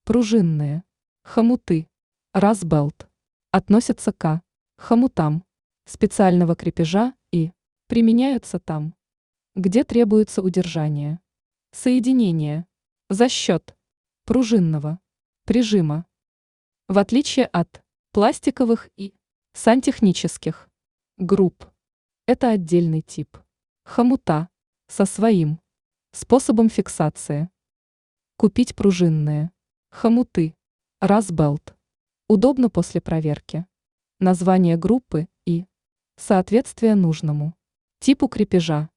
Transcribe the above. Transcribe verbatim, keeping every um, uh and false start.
Пружинные. Хомуты. Расбелт. Относятся к хомутам специального крепежа и применяются там, где требуется удержание, соединение за счет пружинного прижима. В отличие от пластиковых и сантехнических групп, это отдельный тип хомута со своим способом фиксации. Купить пружинные хомуты Расбелт удобно после проверки. Название группы и соответствие нужному типу крепежа.